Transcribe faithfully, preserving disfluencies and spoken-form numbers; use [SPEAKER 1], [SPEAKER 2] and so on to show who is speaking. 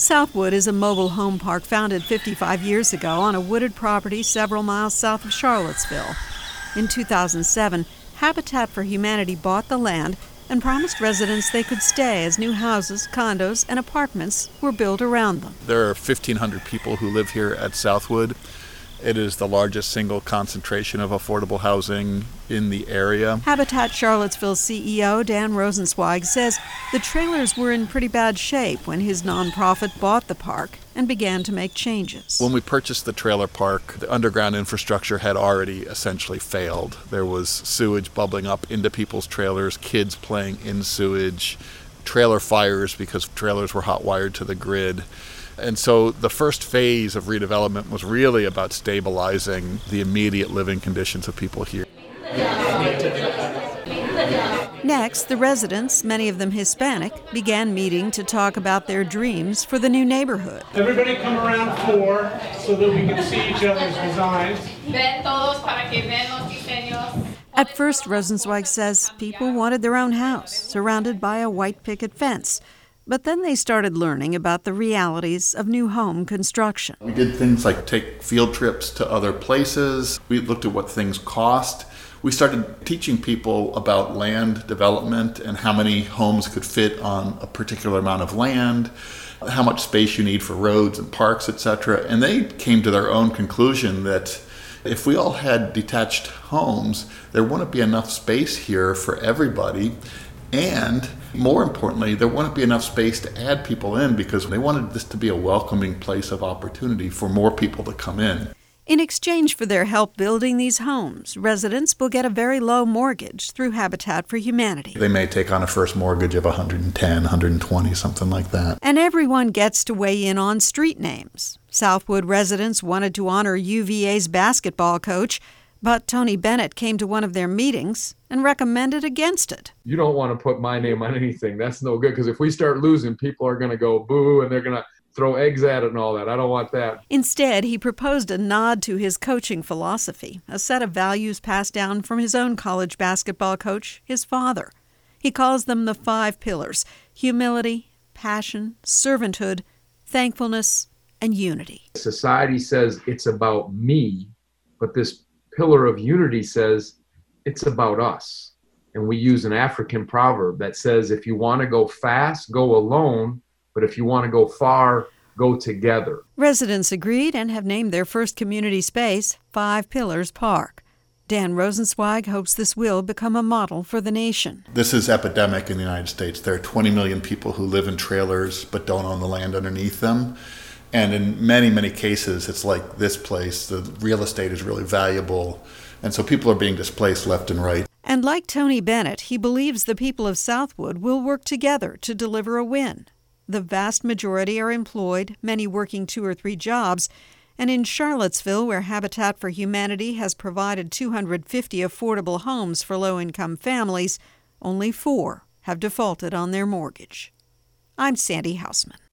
[SPEAKER 1] Southwood is a mobile home park founded fifty-five years ago on a wooded property several miles south of Charlottesville. In two thousand seven, Habitat for Humanity bought the land and promised residents they could stay as new houses, condos, and apartments were built around them.
[SPEAKER 2] There are fifteen hundred people who live here at Southwood. It is the largest single concentration of affordable housing in the area.
[SPEAKER 1] Habitat Charlottesville C E O Dan Rosenzweig says the trailers were in pretty bad shape when his nonprofit bought the park and began to make changes.
[SPEAKER 2] When we purchased the trailer park, the underground infrastructure had already essentially failed. There was sewage bubbling up into people's trailers, kids playing in sewage, trailer fires because trailers were hot wired to the grid. And so the first phase of redevelopment was really about stabilizing the immediate living conditions of people here.
[SPEAKER 1] Next, the residents, many of them Hispanic, began meeting to talk about their dreams for the new neighborhood.
[SPEAKER 3] Everybody come around four so that we can see each other's designs.
[SPEAKER 1] At first, Rosenzweig says people wanted their own house, surrounded by a white picket fence. But then they started learning about the realities of new home construction.
[SPEAKER 2] We did things like take field trips to other places. We looked at what things cost. We started teaching people about land development and how many homes could fit on a particular amount of land, how much space you need for roads and parks, et cetera. And they came to their own conclusion that if we all had detached homes, there wouldn't be enough space here for everybody. And more importantly, there wouldn't be enough space to add people in because they wanted this to be a welcoming place of opportunity for more people to come in.
[SPEAKER 1] In exchange for their help building these homes, residents will get a very low mortgage through Habitat for Humanity.
[SPEAKER 2] They may take on a first mortgage of one hundred ten, one hundred twenty, something like that.
[SPEAKER 1] And everyone gets to weigh in on street names. Southwood residents wanted to honor U V A's basketball coach, but Tony Bennett came to one of their meetings and recommended against it.
[SPEAKER 4] You don't want to put my name on anything. That's no good, because if we start losing, people are going to go boo and they're going to throw eggs at it and all that. I don't want that.
[SPEAKER 1] Instead, he proposed a nod to his coaching philosophy, a set of values passed down from his own college basketball coach, his father. He calls them the five pillars: humility, passion, servanthood, thankfulness, and unity.
[SPEAKER 4] Society says it's about me, but this pillar of unity says it's about us. And we use an African proverb that says, if you want to go fast, go alone, but if you want to go far, go together.
[SPEAKER 1] Residents agreed and have named their first community space Five Pillars Park. Dan Rosenzweig hopes this will become a model for the nation.
[SPEAKER 2] This is epidemic in the United States. There are twenty million people who live in trailers but don't own the land underneath them. And in many, many cases, it's like this place. The real estate is really valuable. And so people are being displaced left and right.
[SPEAKER 1] And like Tony Bennett, he believes the people of Southwood will work together to deliver a win. The vast majority are employed, many working two or three jobs. And in Charlottesville, where Habitat for Humanity has provided two hundred fifty affordable homes for low-income families, only four have defaulted on their mortgage. I'm Sandy Hausman.